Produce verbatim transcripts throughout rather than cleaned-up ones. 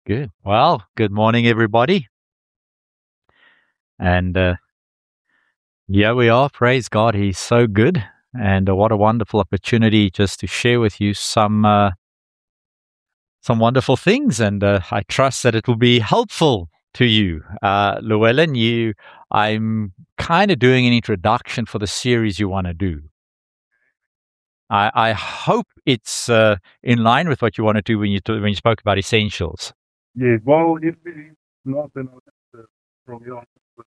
Good. Well, good morning, everybody. And uh, here we are. Praise God. He's so good. And uh, what a wonderful opportunity just to share with you some uh, some wonderful things. And uh, I trust that it will be helpful to you. Uh, Llewellyn, you, I'm kind of doing an introduction for the series you want to do. I, I hope it's uh, in line with what you want to do when you t- when you spoke about essentials. Yeah, well, if it's not, then I'll just uh, throw you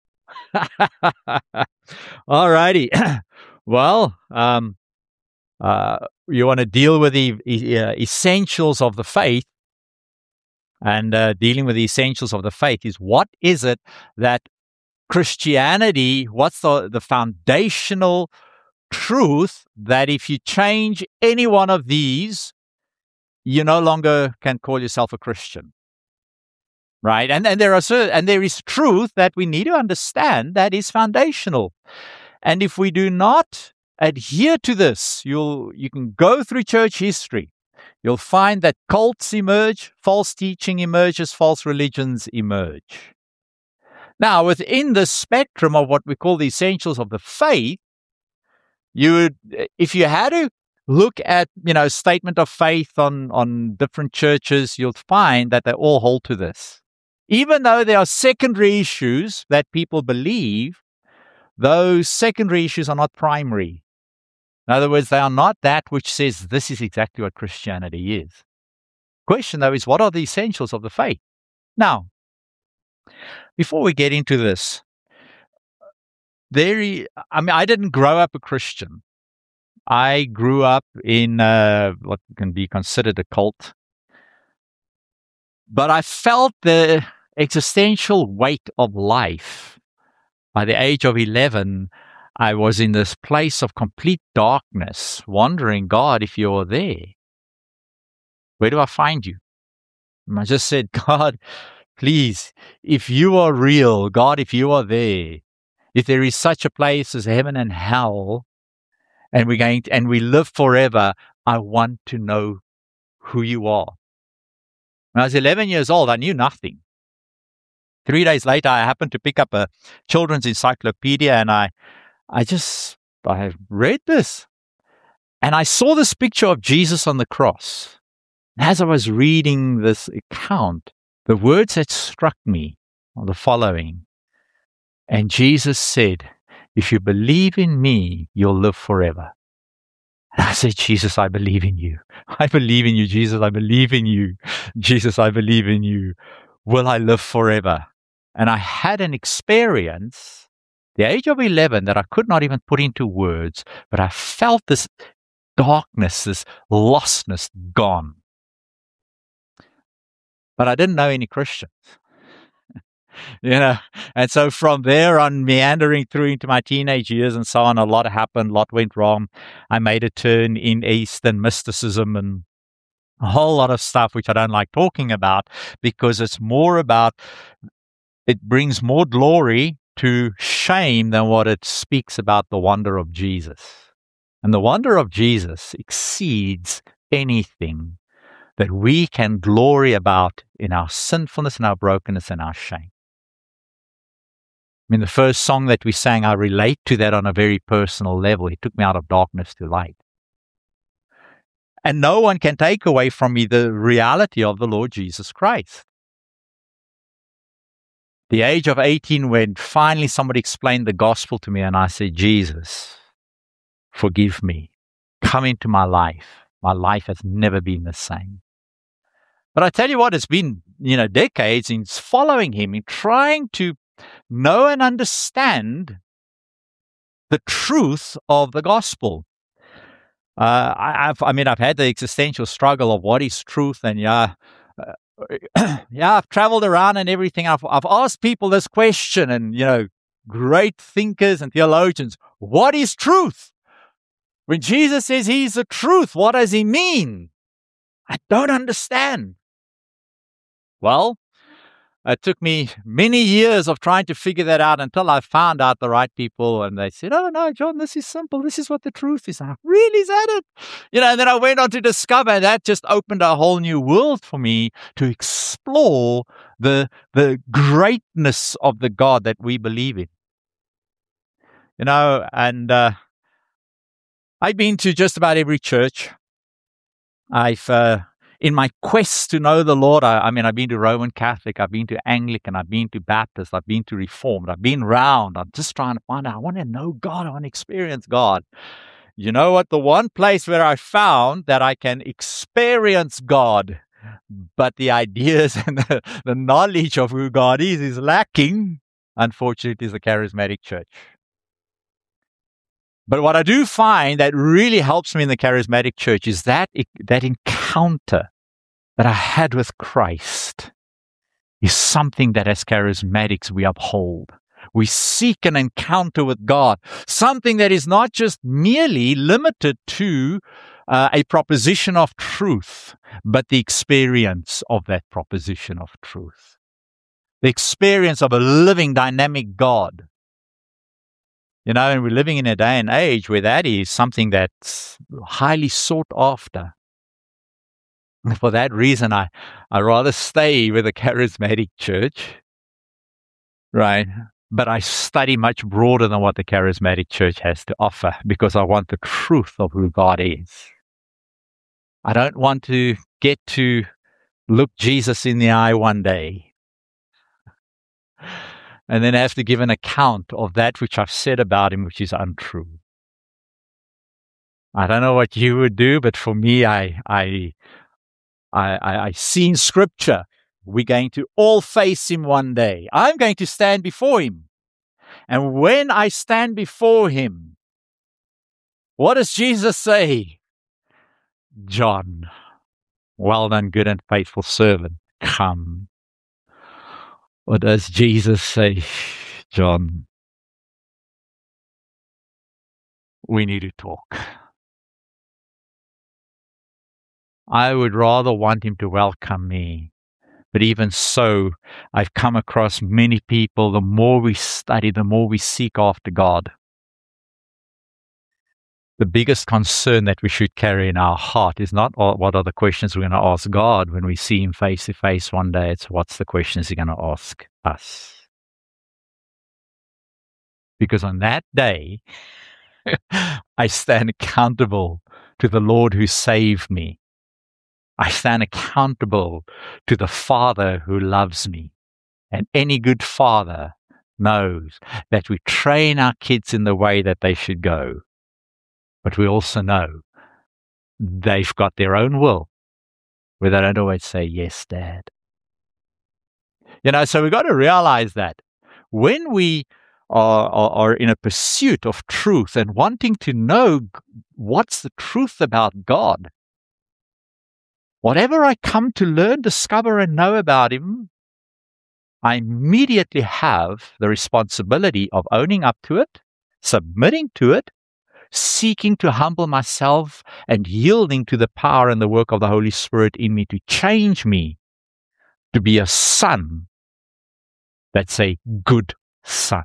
on. All righty. Well, um, uh, you want to deal with the uh, essentials of the faith, and uh, dealing with the essentials of the faith is what is it that Christianity, what's the, the foundational truth that if you change any one of these, you no longer can call yourself a Christian. Right. And, and there are and there is truth that we need to understand that is foundational. And if we do not adhere to this, you'll you can go through church history. You'll find that cults emerge, false teaching emerges, false religions emerge. Now, within the spectrum of what we call the essentials of the faith, you would, if you had to look at, you know, statement of faith on, on different churches, you'll find that they all hold to this. Even though there are secondary issues that people believe, those secondary issues are not primary. In other words, they are not that which says this is exactly what Christianity is. Question, though, is what are the essentials of the faith? Now, before we get into this, there, I mean, I didn't grow up a Christian. I grew up in uh, what can be considered a cult. But I felt the existential weight of life. By the age of eleven, I was in this place of complete darkness, wondering, God, if you're there, where do I find you? And I just said, God, please, if you are real, God, if you are there, if there is such a place as heaven and hell, and we're going to, and we live forever, I want to know who you are. When I was eleven years old, I knew nothing. Three days later, I happened to pick up a children's encyclopedia, and I, I just, I read this, and I saw this picture of Jesus on the cross. As I was reading this account, the words that struck me are the following. And Jesus said, if you believe in me, you'll live forever. And I said, Jesus, I believe in you. I believe in you, Jesus. I believe in you. Jesus, I believe in you. Will I live forever? And I had an experience, the age of eleven, that I could not even put into words, but I felt this darkness, this lostness gone. But I didn't know any Christians. You know, and so from there on, meandering through into my teenage years and so on, a lot happened, a lot went wrong. I made a turn in Eastern mysticism and a whole lot of stuff which I don't like talking about, because it's more about, it brings more glory to shame than what it speaks about the wonder of Jesus. And the wonder of Jesus exceeds anything that we can glory about in our sinfulness and our brokenness and our shame. I mean, the first song that we sang, I relate to that on a very personal level. He took me out of darkness to light. And no one can take away from me the reality of the Lord Jesus Christ. The age of eighteen, when finally somebody explained the gospel to me, and I said, Jesus, forgive me. Come into my life. My life has never been the same. But I tell you what, it's been, you know, decades in following him, in trying to know and understand the truth of the gospel. Uh, I, I've, I mean, I've had the existential struggle of what is truth, and yeah, uh, yeah, I've traveled around and everything. I've, I've asked people this question, and you know, great thinkers and theologians, what is truth? When Jesus says He's the truth, what does He mean? I don't understand. Well, It took me many years of trying to figure that out until I found out the right people, and they said, "Oh no, John, this is simple. This is what the truth is." I really, is that it? You know, and then I went on to discover that just opened a whole new world for me to explore the the greatness of the God that we believe in. You know, and uh, I've been to just about every church. I've uh, in my quest to know the Lord, I, I mean, I've been to Roman Catholic, I've been to Anglican, I've been to Baptist, I've been to Reformed, I've been round. I'm just trying to find out. I want to know God. I want to experience God. You know what? The one place where I found that I can experience God, but the ideas and the, the knowledge of who God is is lacking, unfortunately, is the charismatic church. But what I do find that really helps me in the charismatic church is that that encounter that I had with Christ is something that as charismatics we uphold. We seek an encounter with God, something that is not just merely limited to uh, a proposition of truth, but the experience of that proposition of truth. The experience of a living, dynamic God. You know, and we're living in a day and age where that is something that's highly sought after. And for that reason, I, I rather stay with a charismatic church, right? But I study much broader than what the charismatic church has to offer because I want the truth of who God is. I don't want to get to look Jesus in the eye one day and then have to give an account of that which I've said about him, which is untrue. I don't know what you would do, but for me, I, I, I, I, I see in Scripture, we're going to all face him one day. I'm going to stand before him. And when I stand before him, what does Jesus say? John, well done, good and faithful servant, come. What does Jesus say? John, we need to talk. I would rather want him to welcome me. But even so, I've come across many people, the more we study, the more we seek after God. The biggest concern that we should carry in our heart is not what are the questions we're going to ask God when we see him face to face one day. It's what's the questions he's going to ask us. Because on that day, I stand accountable to the Lord who saved me. I stand accountable to the Father who loves me. And any good father knows that we train our kids in the way that they should go. But we also know they've got their own will, where they don't always say, yes, Dad. You know, so we've got to realize that when we are, are, are in a pursuit of truth and wanting to know what's the truth about God, whatever I come to learn, discover, and know about him, I immediately have the responsibility of owning up to it, submitting to it, seeking to humble myself and yielding to the power and the work of the Holy Spirit in me to change me to be a son that's a good son.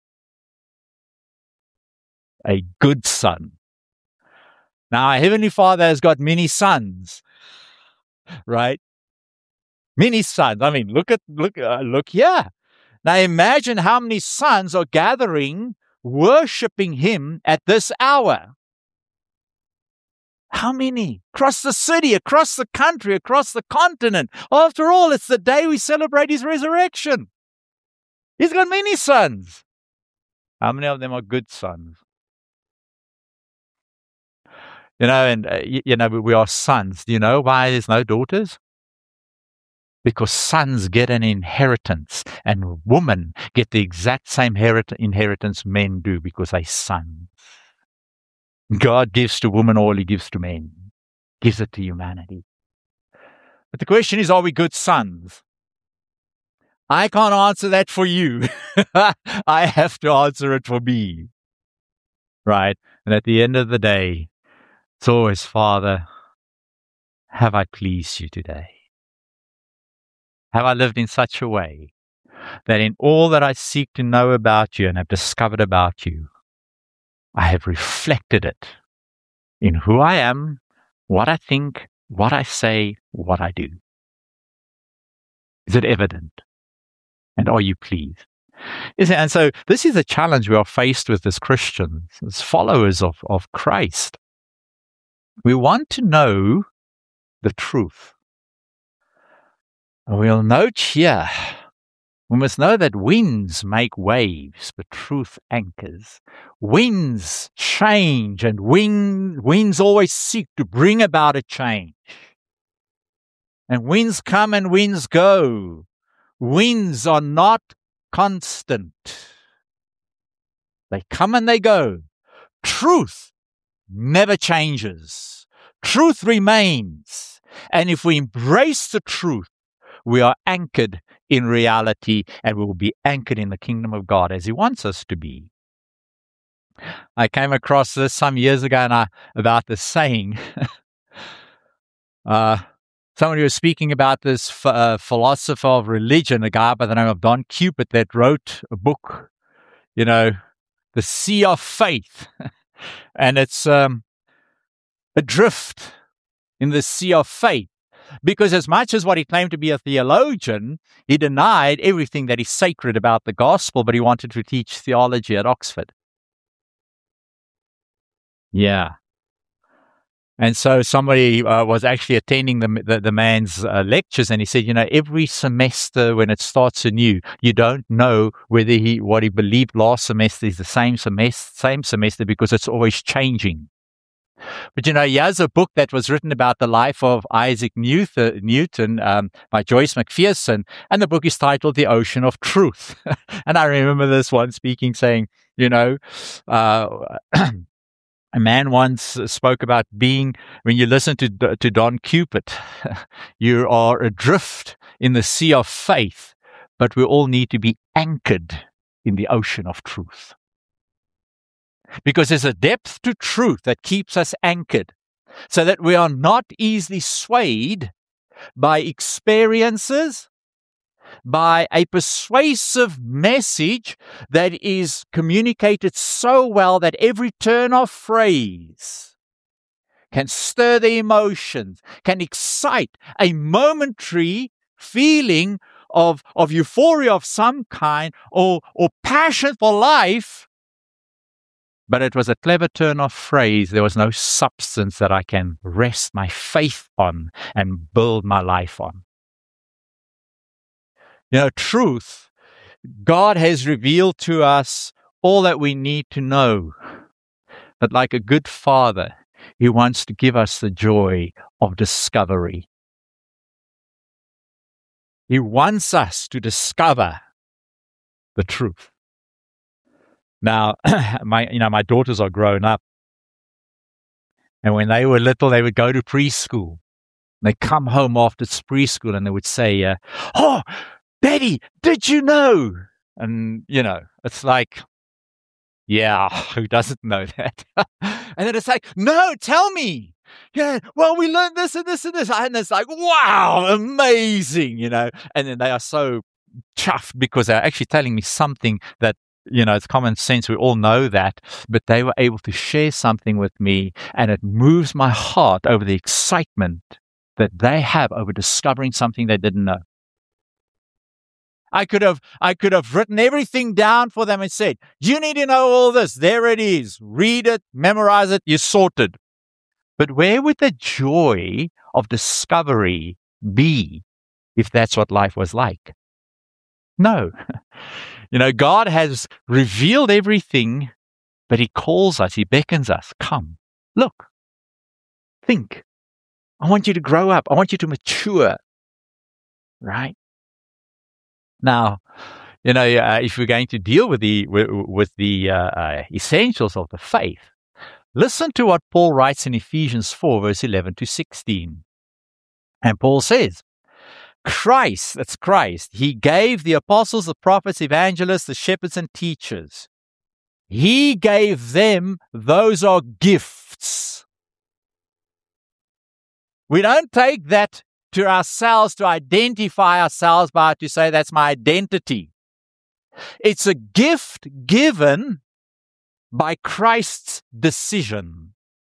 A good son. Now, our Heavenly Father has got many sons, right? Many sons. I mean, look at, look, uh, look here. Now, imagine how many sons are gathering worshipping him at this hour. How many? Across the city, across the country, across the continent. After all, it's the day we celebrate his resurrection. He's got many sons. How many of them are good sons? You know, and, uh, you, you know, we are sons. Do you know why there's no daughters? Because sons get an inheritance and women get the exact same inheritance men do because they're sons. God gives to women all he gives to men. Gives it to humanity. But the question is, are we good sons? I can't answer that for you. I have to answer it for me. Right? And at the end of the day, it's always, Father, have I pleased you today? have I lived in such a way that in all that I seek to know about you and have discovered about you, I have reflected it in who I am, what I think, what I say, what I do? Is it evident? And are you pleased? Is it? And so this is a challenge we are faced with as Christians, as followers of, of Christ. We want to know the truth. And we'll note here, we must know that winds make waves, but truth anchors. Winds change, and wind, winds always seek to bring about a change. And winds come and winds go. Winds are not constant. They come and they go. Truth never changes. Truth remains. And if we embrace the truth, we are anchored in reality, and we will be anchored in the kingdom of God as He wants us to be. I came across this some years ago and I, about this saying. uh, somebody was speaking about this f- uh, philosopher of religion, a guy by the name of Don Cupid, that wrote a book, you know, The Sea of Faith. And it's um, adrift in the sea of faith. Because as much as what he claimed to be a theologian, he denied everything that is sacred about the gospel, but he wanted to teach theology at Oxford. Yeah. And so somebody uh, was actually attending the the, the man's uh, lectures, and he said, you know, every semester when it starts anew, you don't know whether he what he believed last semester is the same semester, same semester because it's always changing. But, you know, here's a book that was written about the life of Isaac Newton, Newton um, by Joyce McPherson, and the book is titled The Ocean of Truth. And I remember this one speaking, saying, you know, uh, a man once spoke about being, when you listen to, to Don Cupid, you are adrift in the sea of faith, but we all need to be anchored in the ocean of truth. Because there's a depth to truth that keeps us anchored, so that we are not easily swayed by experiences, by a persuasive message that is communicated so well that every turn of phrase can stir the emotions, can excite a momentary feeling of, of euphoria of some kind, or, or passion for life. But it was a clever turn of phrase. There was no substance that I can rest my faith on and build my life on. You know, truth, God has revealed to us all that we need to know. But like a good father, He wants to give us the joy of discovery. He wants us to discover the truth. Now, my you know my daughters are grown up, and when they were little, they would go to preschool. They come home after preschool, and they would say, uh, "Oh, Daddy, did you know?" And you know, it's like, yeah, who doesn't know that? And then it's like, "No, tell me." Yeah, well, we learned this and this and this, and it's like, wow, amazing, you know. And then they are so chuffed because they're actually telling me something that, you know, it's common sense. We all know that, but they were able to share something with me, and it moves my heart over the excitement that they have over discovering something they didn't know. I could have, I could have written everything down for them and said, "You need to know all this. There it is. Read it, memorize it. You're sorted." But where would the joy of discovery be if that's what life was like? No. You know, God has revealed everything, but He calls us, He beckons us. Come, look, think. I want you to grow up. I want you to mature. Right? Now, you know, uh, if we're going to deal with the with, with the uh, uh, essentials of the faith, listen to what Paul writes in Ephesians four, verse eleven to sixteen. And Paul says, Christ, that's Christ, He gave the apostles, the prophets, evangelists, the shepherds, and teachers. He gave them, those are gifts. We don't take that to ourselves to identify ourselves by, to say that's my identity. It's a gift given by Christ's decision.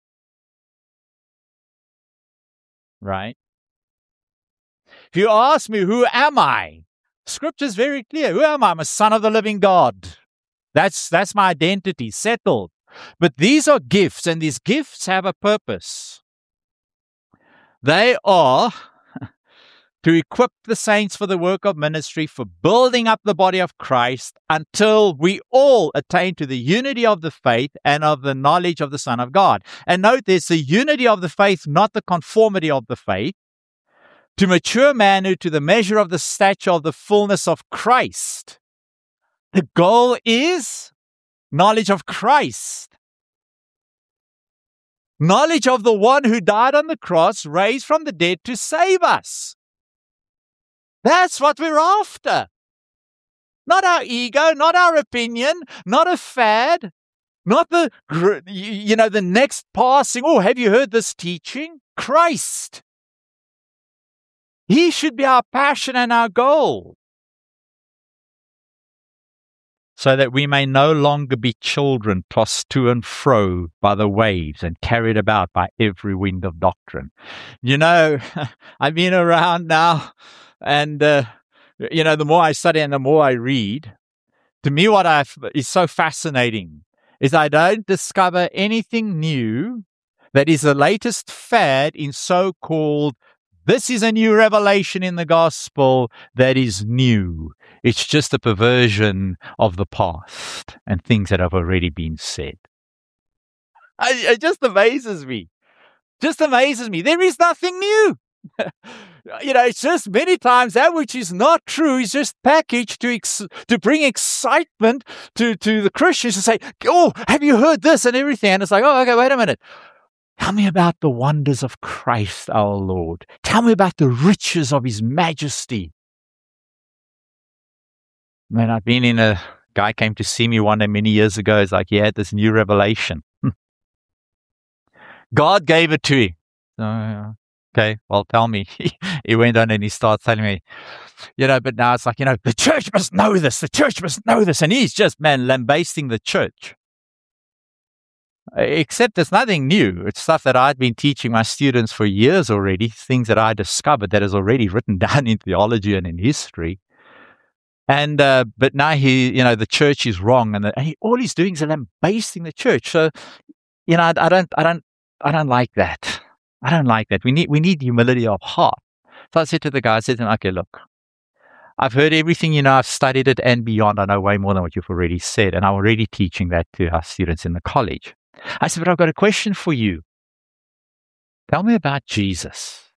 Right? If you ask me, who am I? Scripture is very clear. Who am I? I'm a son of the living God. That's, that's my identity, settled. But these are gifts, and these gifts have a purpose. They are to equip the saints for the work of ministry, for building up the body of Christ until we all attain to the unity of the faith and of the knowledge of the Son of God. And note, there's the unity of the faith, not the conformity of the faith. To mature manhood, to the measure of the stature of the fullness of Christ. The goal is knowledge of Christ. Knowledge of the one who died on the cross, raised from the dead to save us. That's what we're after. Not our ego, not our opinion, not a fad, not the, you know, the next passing, oh, have you heard this teaching? Christ. He should be our passion and our goal. So that we may no longer be children tossed to and fro by the waves and carried about by every wind of doctrine. You know, I've been around now, and, uh, you know, the more I study and the more I read, to me what I is so fascinating is I don't discover anything new that is the latest fad in so-called, this is a new revelation in the gospel that is new. It's just a perversion of the past and things that have already been said. I, it just amazes me. Just amazes me. There is nothing new. You know, it's just many times that which is not true is just packaged to ex- to bring excitement to, to the Christians to say, oh, have you heard this and everything? And it's like, oh, okay, wait a minute. Tell me about the wonders of Christ our Lord. Tell me about the riches of His majesty. Man, I've been in a guy came to see me one day many years ago. It's like he had this new revelation. God gave it to him. Uh, okay, well, tell me. He went on and he starts telling me, you know, but now it's like, you know, the church must know this. The church must know this. And he's just, man, lambasting the church. Except it's nothing new. It's stuff that I'd been teaching my students for years already, things that I discovered that is already written down in theology and in history. And, uh, but now he, you know, the church is wrong. And, the, and he, all he's doing is lambasting the church. So, you know, I, I don't, I don't, I don't like that. I don't like that. We need, we need humility of heart. So I said to the guy, I said to him, okay, look, I've heard everything, you know, I've studied it and beyond. I know way more than what you've already said. And I'm already teaching that to our students in the college. I said, but I've got a question for you. Tell me about Jesus.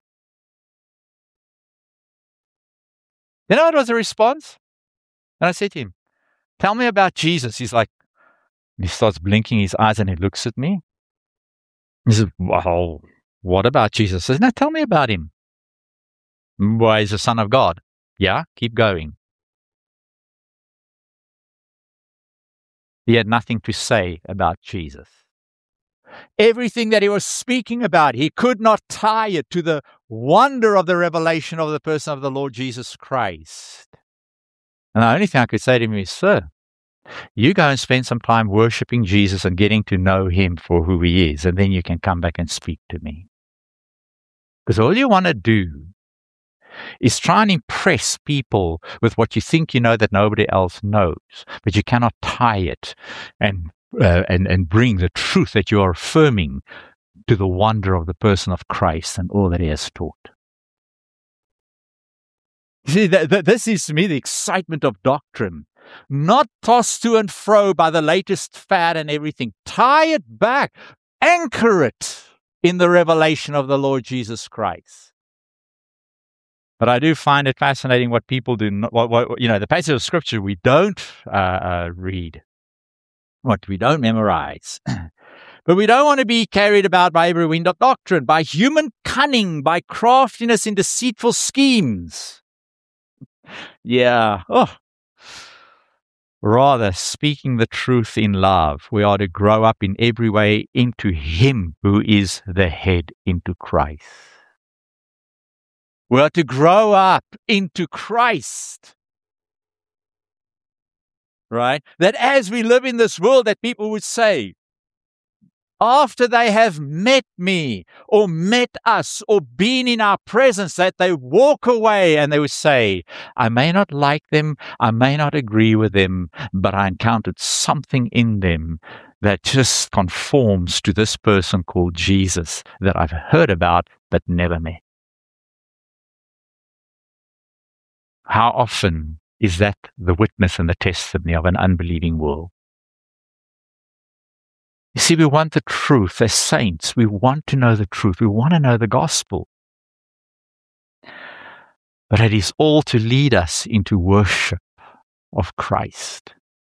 You know what was the response? And I said to him, tell me about Jesus. He's like, he starts blinking his eyes and he looks at me. He says, well, what about Jesus? I said, no, tell me about him. Well, he's the Son of God. Yeah, keep going. He had nothing to say about Jesus. Everything that he was speaking about, he could not tie it to the wonder of the revelation of the person of the Lord Jesus Christ. And the only thing I could say to him is, sir, you go and spend some time worshiping Jesus and getting to know him for who he is, and then you can come back and speak to me. Because all you want to do is try and impress people with what you think you know that nobody else knows, but you cannot tie it and uh, and and bring the truth that you are affirming to the wonder of the person of Christ and all that he has taught. See, that, that, this is to me the excitement of doctrine. Not tossed to and fro by the latest fad and everything. Tie it back. Anchor it in the revelation of the Lord Jesus Christ. But I do find it fascinating what people do. Not, what, what, you know, the passage of Scripture we don't uh, uh, read, what we don't memorize. But we don't want to be carried about by every wind of doctrine, by human cunning, by craftiness in deceitful schemes. Yeah. Oh. Rather, speaking the truth in love, we are to grow up in every way into Him who is the head, into Christ. We are to grow up into Christ. Right? That as we live in this world, that people would say, after they have met me or met us or been in our presence, that they walk away and they would say, I may not like them, I may not agree with them, but I encountered something in them that just conforms to this person called Jesus that I've heard about but never met. How often is that the witness and the testimony of an unbelieving world? You see, we want the truth as saints. We want to know the truth. We want to know the gospel. But it is all to lead us into worship of Christ.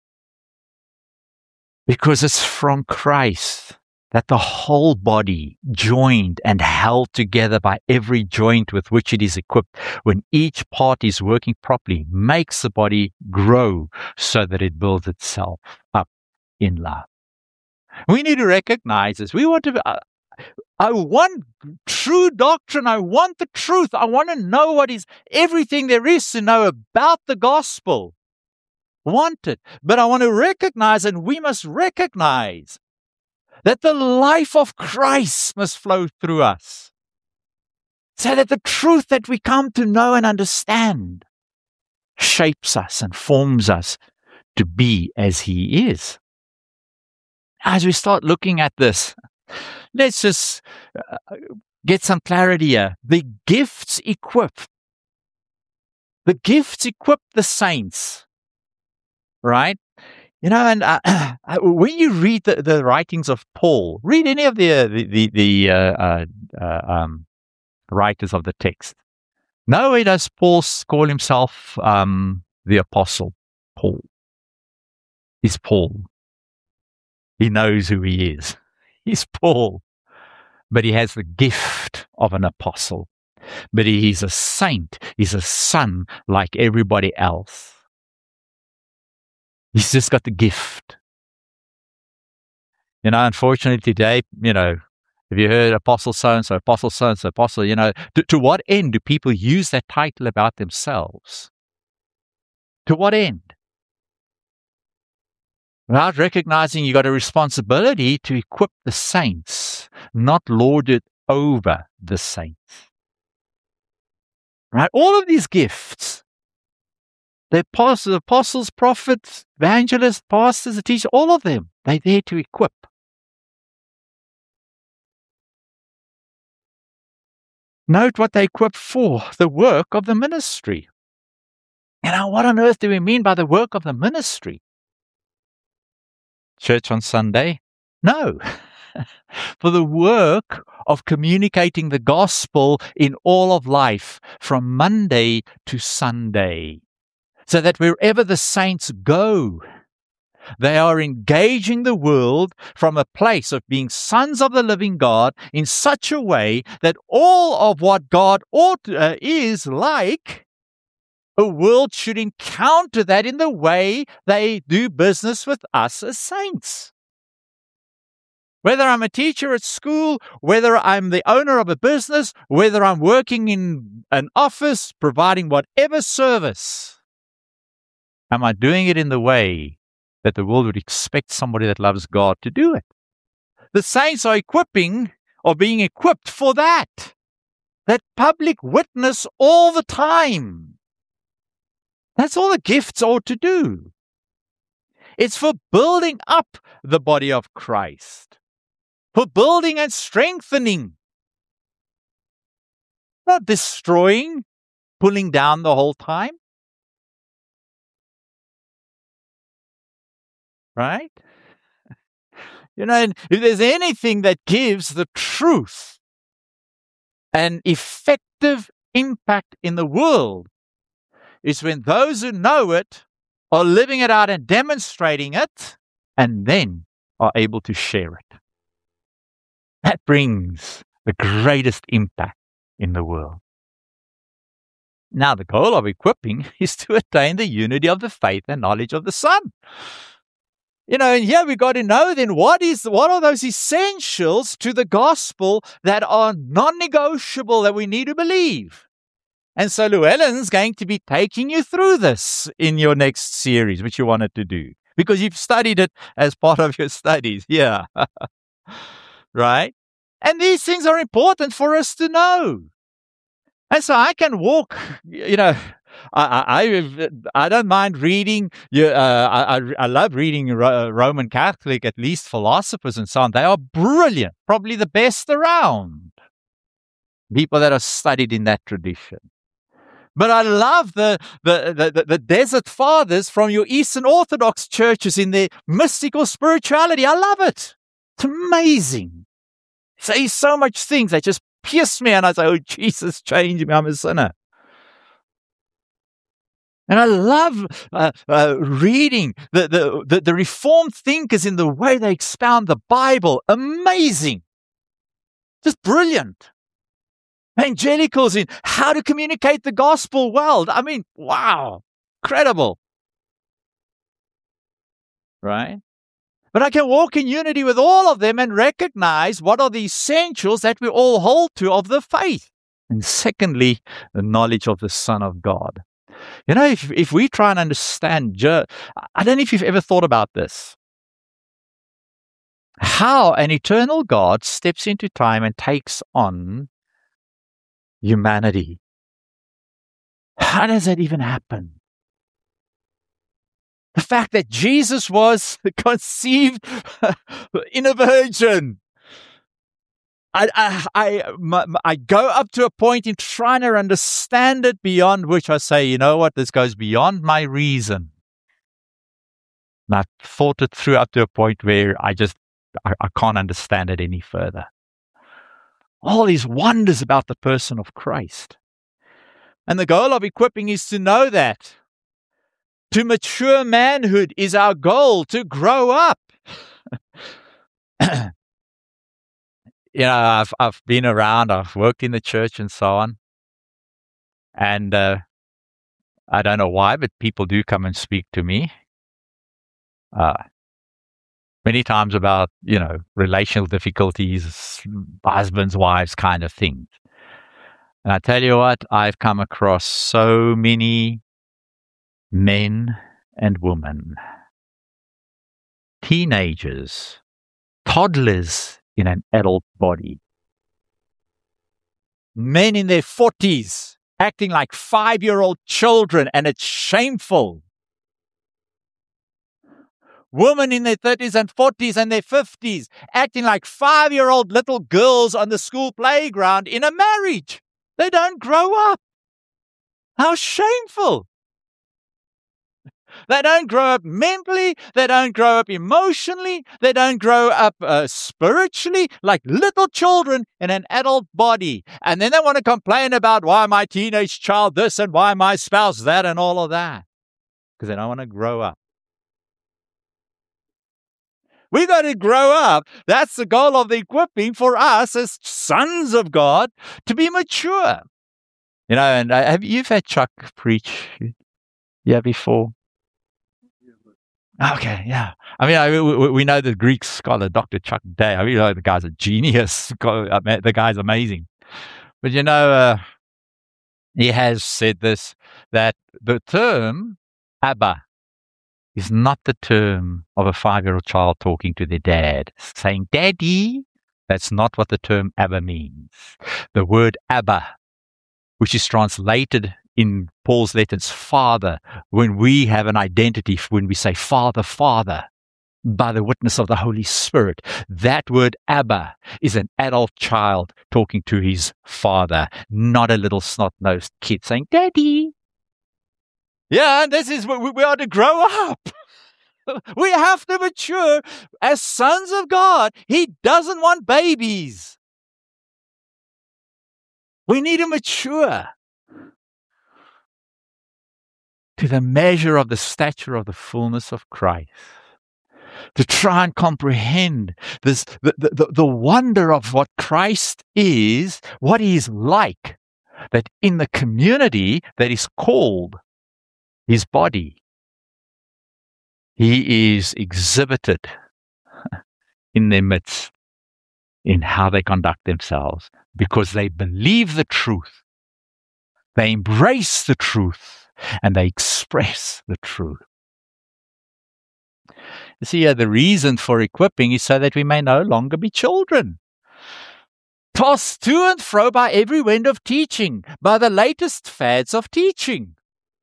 Because it's from Christ that the whole body, joined and held together by every joint with which it is equipped, when each part is working properly, makes the body grow so that it builds itself up in love. We need to recognize this. We want to, uh, I want true doctrine. I want the truth. I want to know what is everything there is to know about the gospel. Want it. But I want to recognize, and we must recognize, that the life of Christ must flow through us. So that the truth that we come to know and understand shapes us and forms us to be as He is. As we start looking at this, let's just uh, get some clarity here. The gifts equip. The gifts equip the saints, right? You know, and uh, when you read the, the writings of Paul, read any of the uh, the the, the uh, uh, uh, um, writers of the text. Nowhere does Paul call himself um, the apostle Paul. He's Paul. He knows who he is. He's Paul. But he has the gift of an apostle. But he's a saint. He's a son like everybody else. He's just got the gift. You know, unfortunately today, you know, have you heard apostle so-and-so, apostle so-and-so, apostle, you know, to, to what end do people use that title about themselves? To what end? Without recognizing you got a responsibility to equip the saints, not lord it over the saints. Right? All of these gifts, the apostles, apostles, prophets, evangelists, pastors, the teachers, all of them, they're there to equip. Note what they equip for, the work of the ministry. You know, what on earth do we mean by the work of the ministry? Church on Sunday? No. For the work of communicating the gospel in all of life, from Monday to Sunday, so that wherever the saints go, they are engaging the world from a place of being sons of the living God in such a way that all of what God ought uh, is like, the world should encounter that in the way they do business with us as saints. Whether I'm a teacher at school, whether I'm the owner of a business, whether I'm working in an office, providing whatever service, am I doing it in the way that the world would expect somebody that loves God to do it? The saints are equipping, or being equipped for that. That public witness all the time. That's all the gifts ought to do. It's for building up the body of Christ. For building and strengthening. Not destroying, pulling down the whole time. Right? You know, if there's anything that gives the truth an effective impact in the world, it's when those who know it are living it out and demonstrating it, and then are able to share it. That brings the greatest impact in the world. Now, the goal of equipping is to attain the unity of the faith and knowledge of the Son. You know, and here we got to know then what is what are those essentials to the gospel that are non-negotiable that we need to believe. And so Llewellyn's going to be taking you through this in your next series, which you wanted to do, because you've studied it as part of your studies. Yeah. Right? And these things are important for us to know. And so I can walk, you know, I I, I don't mind reading. Uh, I, I I love reading Roman Catholic, at least philosophers and so on. They are brilliant, probably the best around. People that are studied in that tradition. But I love the, the, the, the desert fathers from your Eastern Orthodox churches in their mystical spirituality. I love it. It's amazing. Say so much things that just pierce me, and I say, oh, Jesus, change me. I'm a sinner. And I love uh, uh, reading the, the, the, the Reformed thinkers in the way they expound the Bible. Amazing. Just brilliant. Evangelicals in how to communicate the gospel well. I mean, wow, incredible. Right? But I can walk in unity with all of them and recognize what are the essentials that we all hold to of the faith. And secondly, the knowledge of the Son of God. You know, if, if we try and understand, I don't know if you've ever thought about this. How an eternal God steps into time and takes on humanity. How does that even happen? The fact that Jesus was conceived in a virgin. I, I, I, I go up to a point in trying to understand it beyond which I say, you know what, this goes beyond my reason. And I've thought it through up to a point where I just, I, I can't understand it any further. All these wonders about the person of Christ. And the goal of equipping is to know that. To mature manhood is our goal, to grow up. You know, I've I've been around, I've worked in the church and so on. And uh, I don't know why, but people do come and speak to me. Uh, many times about, you know, relational difficulties, husbands, wives kind of things. And I tell you what, I've come across so many men and women, teenagers, toddlers in an adult body, men in their forties acting like five-year-old children, and it's shameful. Women in their thirties and forties and their fifties acting like five-year-old little girls on the school playground in a marriage. They don't grow up. How shameful. They don't grow up mentally. They don't grow up emotionally. They don't grow up uh, spiritually like little children in an adult body. And then they want to complain about why my teenage child this and why my spouse that and all of that. Because they don't want to grow up. We got to grow up. That's the goal of the equipping for us as sons of God to be mature. You know, and uh, have you've had Chuck preach? Yeah, before. Okay, yeah. I mean, I, we, we know the Greek scholar, Doctor Chuck Day. I mean, you know, the guy's a genius. The guy's amazing. But you know, uh, he has said this, that the term Abba is not the term of a five-year-old child talking to their dad, saying, Daddy. That's not what the term Abba means. The word Abba, which is translated in Paul's letters, Father, when we have an identity, when we say Father, Father, by the witness of the Holy Spirit, that word Abba is an adult child talking to his father, not a little snot-nosed kid saying, Daddy. Yeah, and this is what we are to grow up. We have to mature as sons of God. He doesn't want babies. We need to mature to the measure of the stature of the fullness of Christ. To try and comprehend this, the, the, the wonder of what Christ is, what he is like, that in the community that is called his body, he is exhibited in their midst in how they conduct themselves, because they believe the truth They embrace the truth and they express the truth. You see, uh, the reason for equipping is so that we may no longer be children, tossed to and fro by every wind of teaching, by the latest fads of teaching.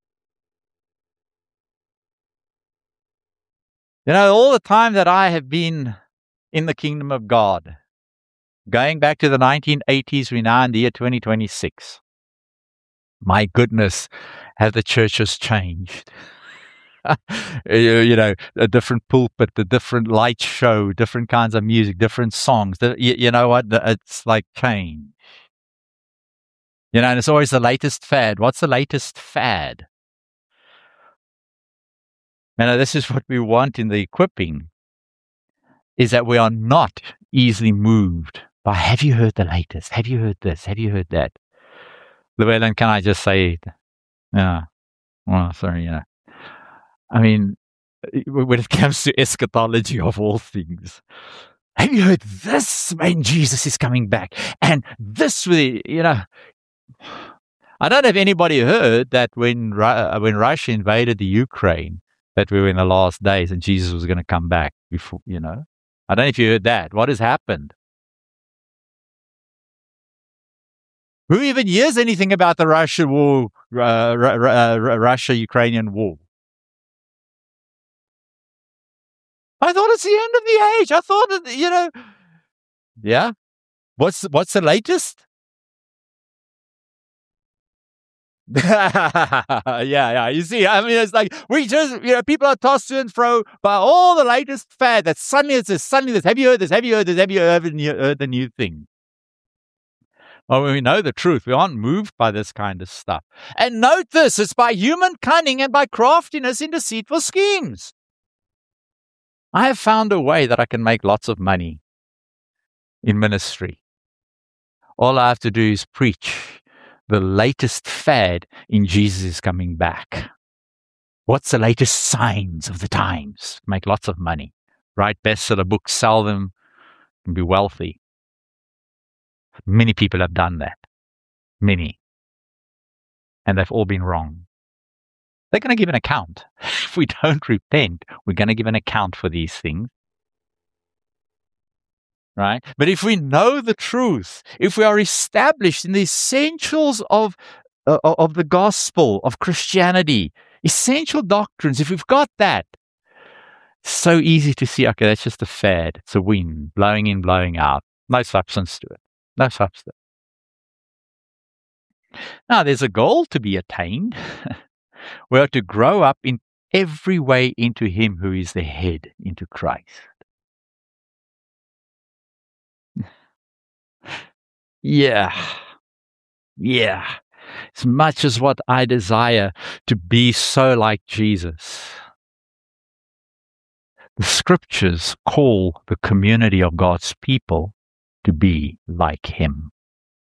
You know, all the time that I have been in the kingdom of God, going back to the nineteen eighties, we're now in the year twenty twenty-six. My goodness, have the churches changed? you, you know, a different pulpit, a different light show, different kinds of music, different songs. The, you, you know what? It's like change. You know, and it's always the latest fad. What's the latest fad? You know, this is what we want in the equipping, is that we are not easily moved by, have you heard the latest? Have you heard this? Have you heard that? Llewellyn, can I just say, yeah, well, sorry, yeah. I mean, when it comes to eschatology of all things, have you heard this when Jesus is coming back? And this, you know, I don't know if anybody heard that when when Russia invaded the Ukraine, that we were in the last days and Jesus was going to come back before, you know. I don't know if you heard that. What has happened? Who even hears anything about the Russia war, uh, uh, Russia-Ukrainian war? I thought it's the end of the age. I thought, that, you know, yeah. What's what's the latest? yeah, yeah. You see, I mean, it's like we just, you know, people are tossed to and fro by all the latest fad. That suddenly it's this, suddenly this. Have you heard this? Have you heard this? Have you heard, heard the new thing? Well, we know the truth. We aren't moved by this kind of stuff. And note this: it's by human cunning and by craftiness in deceitful schemes. I have found a way that I can make lots of money in ministry. All I have to do is preach the latest fad in Jesus is coming back. What's the latest signs of the times? Make lots of money. Write bestseller books, sell them, and be wealthy. Many people have done that. Many. And they've all been wrong. They're going to give an account. If we don't repent, we're going to give an account for these things. Right? But if we know the truth, if we are established in the essentials of, uh, of the gospel, of Christianity, essential doctrines, if we've got that, it's so easy to see, okay, that's just a fad. It's a wind, blowing in, blowing out. No substance to it. No substance. Now, there's a goal to be attained. We are to grow up in every way into Him who is the head, into Christ. Yeah, yeah. As much as what I desire to be so like Jesus, the scriptures call the community of God's people to be like Him.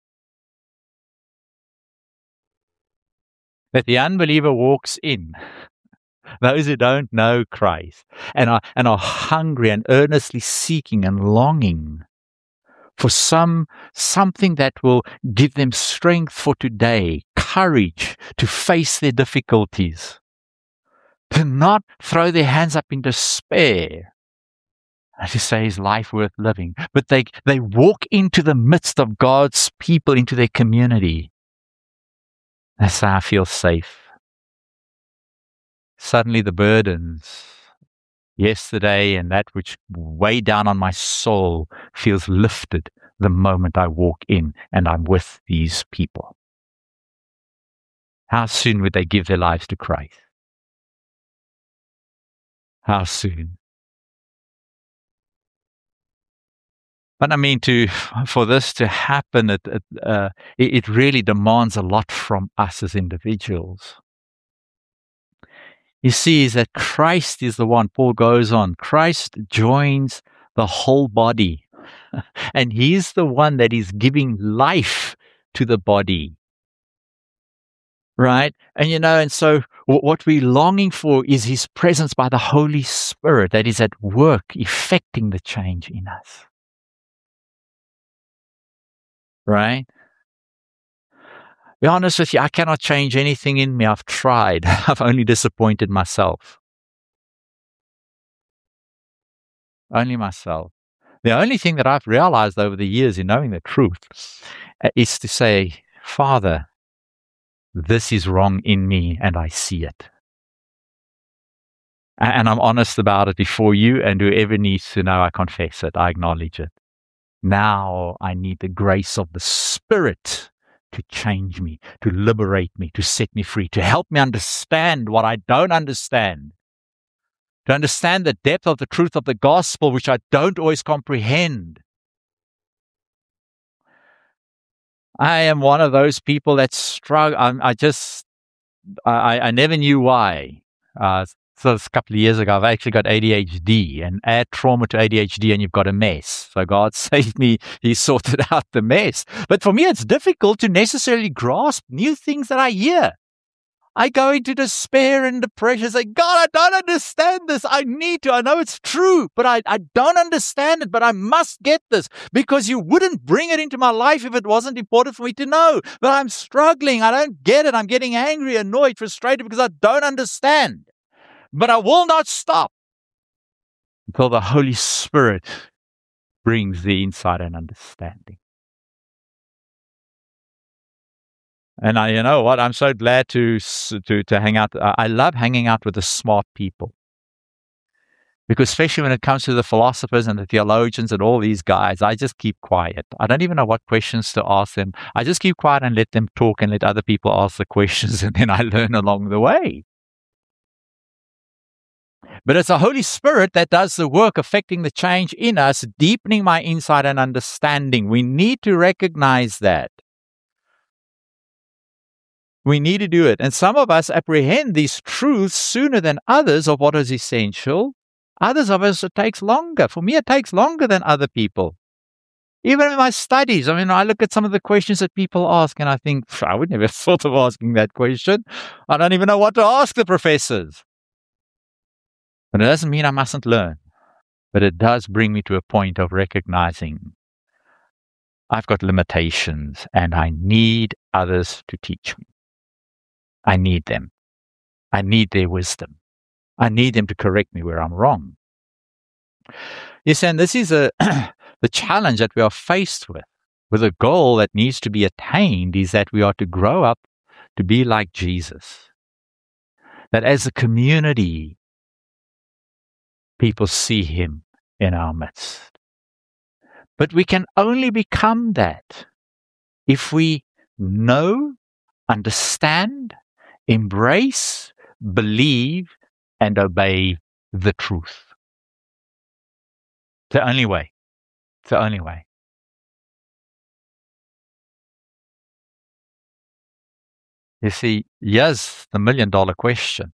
That the unbeliever walks in, those who don't know Christ, and are, and are hungry and earnestly seeking and longing for some something that will give them strength for today, courage to face their difficulties, to not throw their hands up in despair, and to say, is life worth living? But they, they walk into the midst of God's people, into their community. That's how I feel safe. Suddenly the burdens yesterday and that which weighed down on my soul feels lifted the moment I walk in and I'm with these people. How soon would they give their lives to Christ? How soon? But I mean, to for this to happen, it, it, uh, it, it really demands a lot from us as individuals. You see, is that Christ is the one, Paul goes on, Christ joins the whole body. And He's the one that is giving life to the body. Right? And you know, and so what we're longing for is His presence by the Holy Spirit that is at work, effecting the change in us. Right? Be honest with you, I cannot change anything in me. I've tried. I've only disappointed myself. Only myself. The only thing that I've realized over the years in knowing the truth is to say, Father, this is wrong in me and I see it. And I'm honest about it before you, and whoever needs to know, I confess it. I acknowledge it. Now I need the grace of the Spirit to change me, to liberate me, to set me free, to help me understand what I don't understand, to understand the depth of the truth of the gospel, which I don't always comprehend. I am one of those people that struggle. I, I just, I, I never knew why. Uh, so a couple of years ago, I've actually got A D H D, and add trauma to A D H D and you've got a mess. So God saved me. He sorted out the mess. But for me, it's difficult to necessarily grasp new things that I hear. I go into despair and depression, say, God, I don't understand this. I need to. I know it's true, but I, I don't understand it, but I must get this because you wouldn't bring it into my life if it wasn't important for me to know. But I'm struggling. I don't get it. I'm getting angry, annoyed, frustrated because I don't understand. But I will not stop until the Holy Spirit brings the insight and understanding. And I, you know what? I'm so glad to to to hang out. I love hanging out with the smart people, because especially when it comes to the philosophers and the theologians and all these guys, I just keep quiet. I don't even know what questions to ask them. I just keep quiet and let them talk and let other people ask the questions, and then I learn along the way. But it's the Holy Spirit that does the work, affecting the change in us, deepening my insight and understanding. We need to recognize that. We need to do it. And some of us apprehend these truths sooner than others of what is essential. Others of us, it takes longer. For me, it takes longer than other people. Even in my studies, I mean, I look at some of the questions that people ask and I think, I would never have thought of asking that question. I don't even know what to ask the professors. But it doesn't mean I mustn't learn. But it does bring me to a point of recognizing I've got limitations and I need others to teach me. I need them. I need their wisdom. I need them to correct me where I'm wrong. Yes, and this is a the challenge that we are faced with, with a goal that needs to be attained, is that we are to grow up to be like Jesus. That as a community, people see him in our midst. But we can only become that if we know, understand, embrace, believe, and obey the truth. The only way. The only way. You see, here's the million dollar question.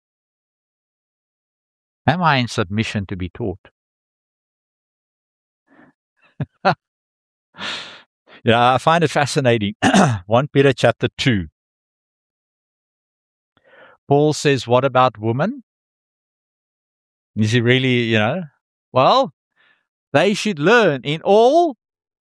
Am I in submission to be taught? Yeah, I find it fascinating. First Peter chapter two. Paul says, what about women? Is he really, you know? Well, they should learn in all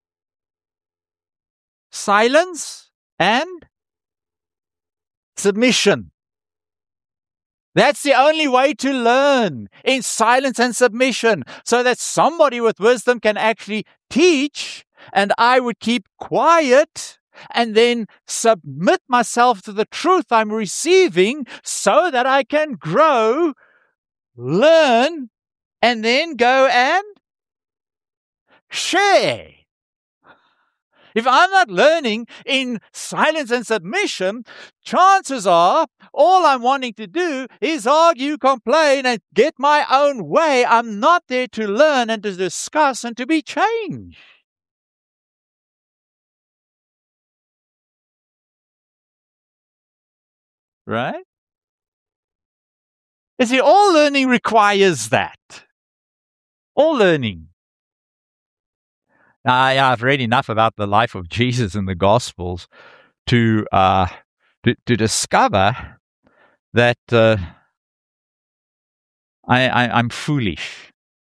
silence and submission. That's the only way to learn, in silence and submission, so that somebody with wisdom can actually teach, and I would keep quiet and then submit myself to the truth I'm receiving so that I can grow, learn, and then go and share. If I'm not learning in silence and submission, chances are all I'm wanting to do is argue, complain, and get my own way. I'm not there to learn and to discuss and to be changed. Right? You see, all learning requires that. All learning. I, I've read enough about the life of Jesus in the Gospels to uh, to, to discover that uh, I, I, I'm foolish.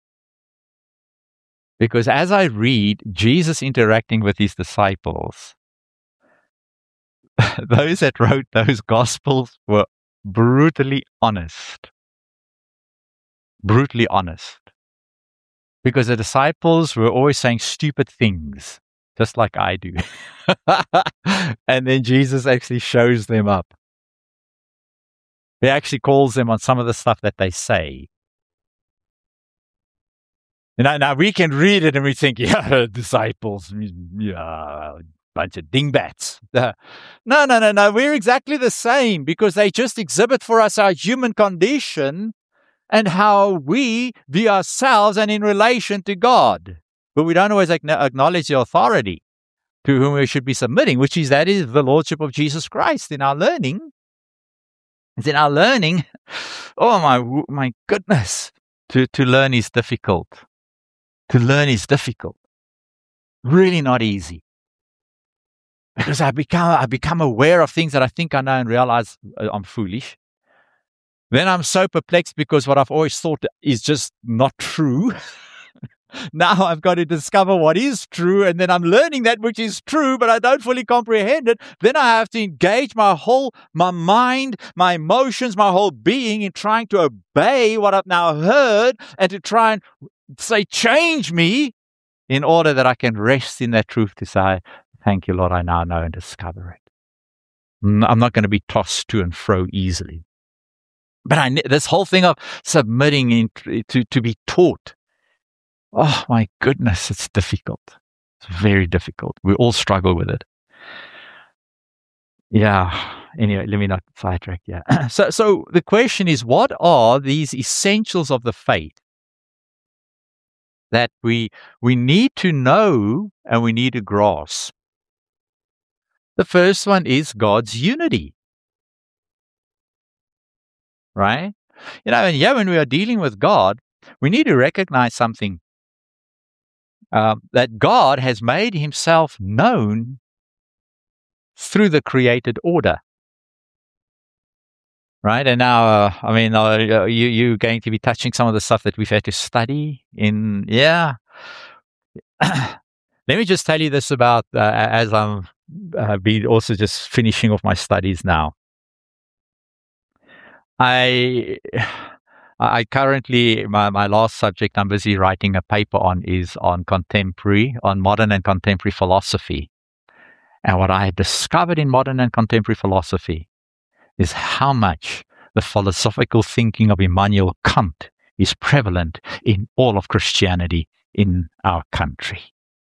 Because as I read Jesus interacting with his disciples, those that wrote those Gospels were brutally honest. Brutally honest. Because the disciples were always saying stupid things, just like I do. And then Jesus actually shows them up. He actually calls them on some of the stuff that they say. You know, now we can read it and we think, yeah, disciples, yeah, bunch of dingbats. Uh, no, no, no, no. We're exactly the same because they just exhibit for us our human condition and how we view ourselves and in relation to God. But we don't always acknowledge the authority to whom we should be submitting, which is that is the Lordship of Jesus Christ in our learning. It's in our learning. Oh, my my goodness. To, to learn is difficult. To learn is difficult. Really not easy. Because I become, I become aware of things that I think I know and realize I'm foolish. Then I'm so perplexed because what I've always thought is just not true. Now I've got to discover what is true, and then I'm learning that which is true, but I don't fully comprehend it. Then I have to engage my whole, my mind, my emotions, my whole being in trying to obey what I've now heard and to try and say, change me in order that I can rest in that truth to say, thank you, Lord, I now know and discover it. I'm not going to be tossed to and fro easily. But I, this whole thing of submitting in, to, to be taught, oh my goodness, it's difficult. It's very difficult. We all struggle with it. Yeah. Anyway, let me not sidetrack. Yeah. So, so the question is, what are these essentials of the faith that we we need to know and we need to grasp? The first one is God's unity. Right? You know, and yeah, when we are dealing with God, we need to recognize something. Um, that God has made himself known through the created order. Right? And now, uh, I mean, uh, you, you're going to be touching some of the stuff that we've had to study in, yeah. Let me just tell you this about, uh, as I'm uh, be also just finishing off my studies now. I... I currently, my, my last subject I'm busy writing a paper on is on contemporary, on modern and contemporary philosophy. And what I have discovered in modern and contemporary philosophy is how much the philosophical thinking of Immanuel Kant is prevalent in all of Christianity in our country.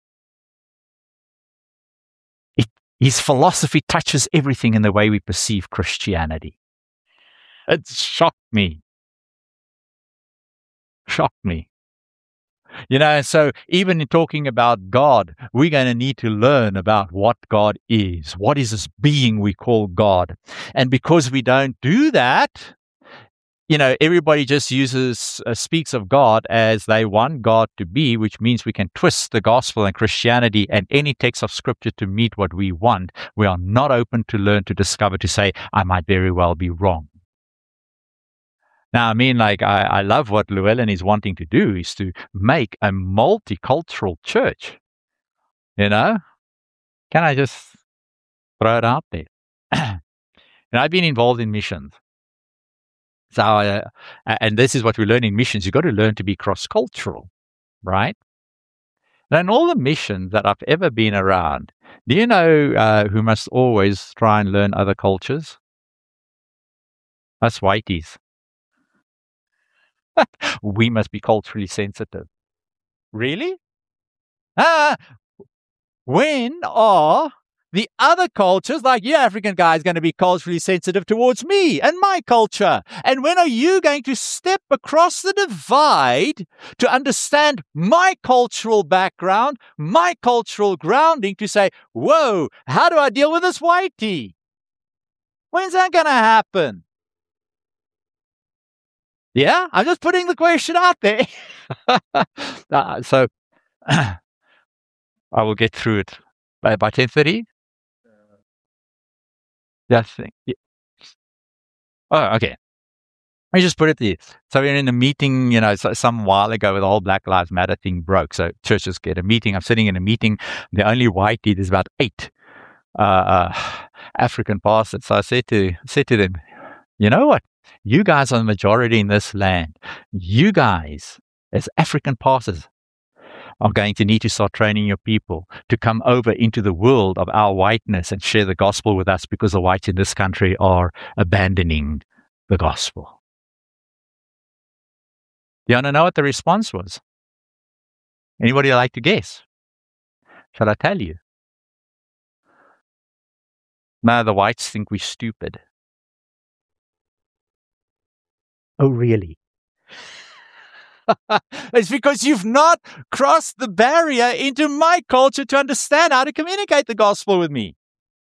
It, his philosophy touches everything in the way we perceive Christianity. It shocked me. Shocked me. You know, and so even in talking about God, we're going to need to learn about what God is. What is this being we call God? And because we don't do that, you know, everybody just uses, uh, speaks of God as they want God to be, which means we can twist the gospel and Christianity and any text of scripture to meet what we want. We are not open to learn, to discover, to say, I might very well be wrong. Now, I mean, like, I, I love what Llewellyn is wanting to do, is to make a multicultural church. You know? Can I just throw it out there? And I've been involved in missions. So, uh, and this is what we learn in missions. You've got to learn to be cross-cultural, right? And in all the missions that I've ever been around, do you know uh, who must always try and learn other cultures? Us whiteys. We must be culturally sensitive. Really? Ah, when are the other cultures, like you African guys, going to be culturally sensitive towards me and my culture? And when are you going to step across the divide to understand my cultural background, my cultural grounding, to say, whoa, how do I deal with this whitey? When's that going to happen? Yeah, I'm just putting the question out there. uh, so I will get through it by, by ten thirty. That's thing. Yeah. Oh, okay. I just put it there. So we're in a meeting, you know, some while ago, the whole Black Lives Matter thing broke. So churches get a meeting. I'm sitting in a meeting. The only white lead is about eight. Uh, uh, African pastors. So I said to, said to them, you know what? You guys are the majority in this land. You guys, as African pastors, are going to need to start training your people to come over into the world of our whiteness and share the gospel with us, because the whites in this country are abandoning the gospel. Do you want to know what the response was? Anybody like to guess? Shall I tell you? No, the whites think we're stupid. Oh, really? It's because you've not crossed the barrier into my culture to understand how to communicate the gospel with me.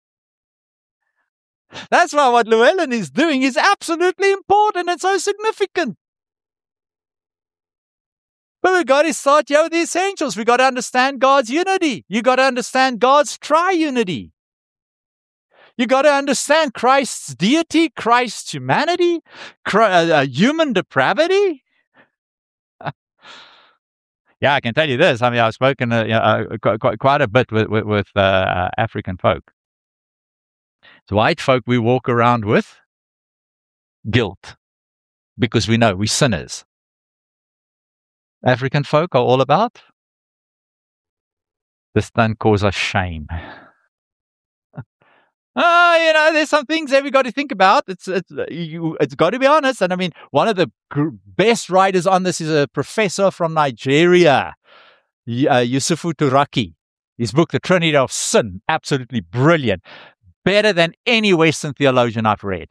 That's why what Llewellyn is doing is absolutely important and so significant. But we've got to start here with the essentials. We've got to understand God's unity. You've got to understand God's triunity. You've got to understand Christ's deity, Christ's humanity, Christ, uh, human depravity. Yeah, I can tell you this. I mean, I've spoken uh, uh, quite, quite a bit with, with, with uh, African folk. So white folk, we walk around with guilt because we know we're sinners. African folk are all about, this doesn't cause us shame. Ah, you know, there's some things that we got to think about. It's it's you, it's got to be honest. And I mean, one of the gr- best writers on this is a professor from Nigeria, y- uh, Yusufu Turaki. His book, The Trinity of Sin, absolutely brilliant. Better than any Western theologian I've read.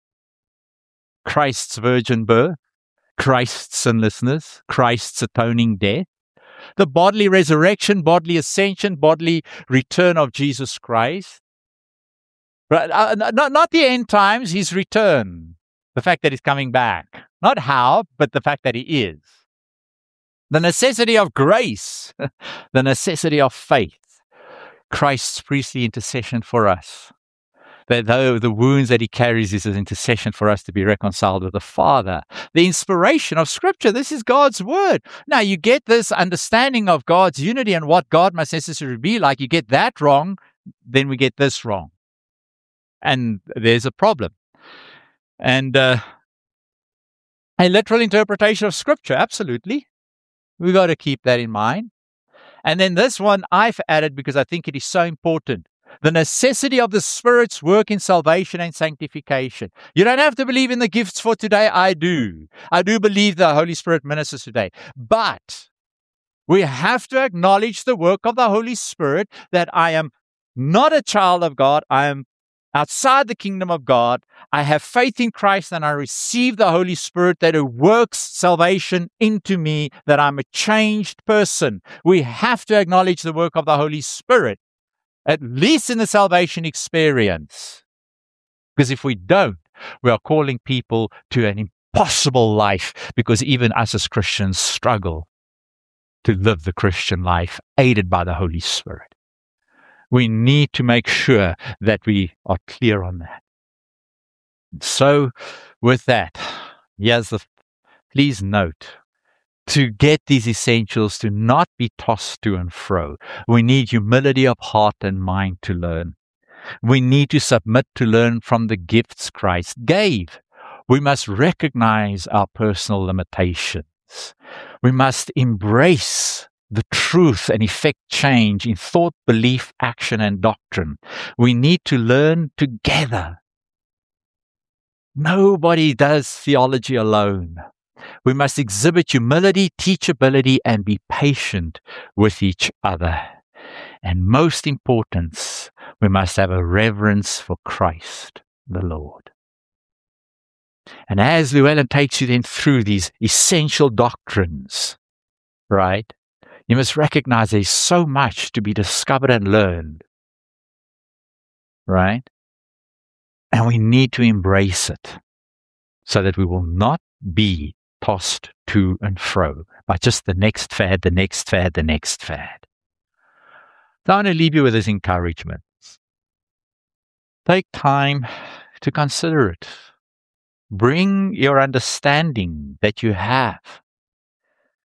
Christ's virgin birth, Christ's sinlessness, Christ's atoning death, the bodily resurrection, bodily ascension, bodily return of Jesus Christ. Right, uh, not, not the end times, his return. The fact that he's coming back. Not how, but the fact that he is. The necessity of grace. The necessity of faith. Christ's priestly intercession for us. That though the wounds that he carries is an intercession for us to be reconciled with the Father. The inspiration of Scripture. This is God's word. Now, you get this understanding of God's unity and what God must necessarily be like. You get that wrong, then we get this wrong. And there's a problem. And uh, a literal interpretation of Scripture, absolutely. We've got to keep that in mind. And then this one I've added because I think it is so important. The necessity of the Spirit's work in salvation and sanctification. You don't have to believe in the gifts for today. I do. I do believe the Holy Spirit ministers today. But we have to acknowledge the work of the Holy Spirit, that I am not a child of God. I am outside the kingdom of God. I have faith in Christ and I receive the Holy Spirit that works salvation into me, that I'm a changed person. We have to acknowledge the work of the Holy Spirit, at least in the salvation experience. Because if we don't, we are calling people to an impossible life, because even us as Christians struggle to live the Christian life aided by the Holy Spirit. We need to make sure that we are clear on that. So, with that, here's the, please note, to get these essentials, to not be tossed to and fro, we need humility of heart and mind to learn. We need to submit to learn from the gifts Christ gave. We must recognize our personal limitations. We must embrace the truth and effect change in thought, belief, action, and doctrine. We need to learn together. Nobody does theology alone. We must exhibit humility, teachability, and be patient with each other. And most important, we must have a reverence for Christ the Lord. And as Llewellyn takes you then through these essential doctrines, right? You must recognize there's so much to be discovered and learned, right? And we need to embrace it so that we will not be tossed to and fro by just the next fad, the next fad, the next fad. So I want to leave you with this encouragement. Take time to consider it. Bring your understanding that you have.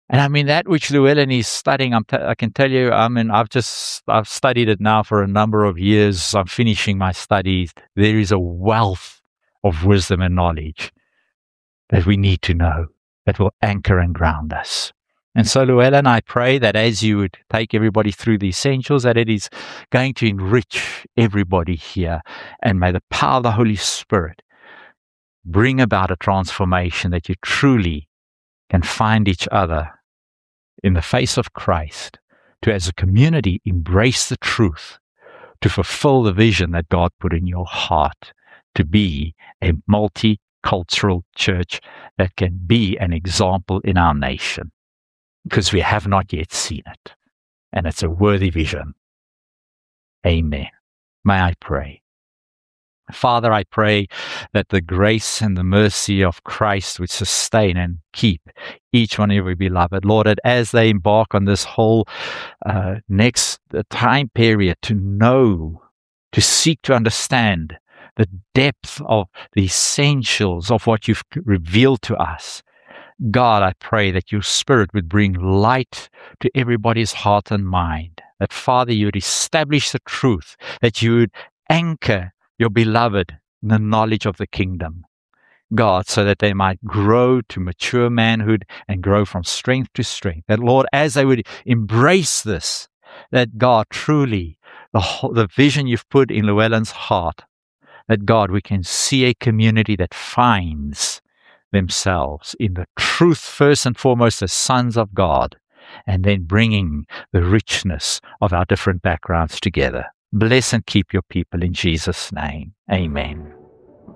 And I mean, that which Llewellyn is studying, I'm t- I can tell you, I mean, I've just, I've studied it now for a number of years. I'm finishing my studies. There is a wealth of wisdom and knowledge that we need to know that will anchor and ground us. And so, Llewellyn, I pray that as you would take everybody through the essentials, that it is going to enrich everybody here. And may the power of the Holy Spirit bring about a transformation that you truly can find each other in the face of Christ, to as a community embrace the truth, to fulfill the vision that God put in your heart, to be a multicultural church that can be an example in our nation, because we have not yet seen it, and it's a worthy vision. Amen. May I pray. Father, I pray that the grace and the mercy of Christ would sustain and keep each one of your beloved. Lord, that as they embark on this whole uh, next time period to know, to seek to understand the depth of the essentials of what you've revealed to us, God, I pray that your Spirit would bring light to everybody's heart and mind. That, Father, you would establish the truth, that you would anchor your beloved in the knowledge of the kingdom, God, so that they might grow to mature manhood and grow from strength to strength. That, Lord, as they would embrace this, that, God, truly, the, whole, the vision you've put in Llewellyn's heart, that, God, we can see a community that finds themselves in the truth first and foremost as sons of God, and then bringing the richness of our different backgrounds together. Bless and keep your people in Jesus' name. Amen.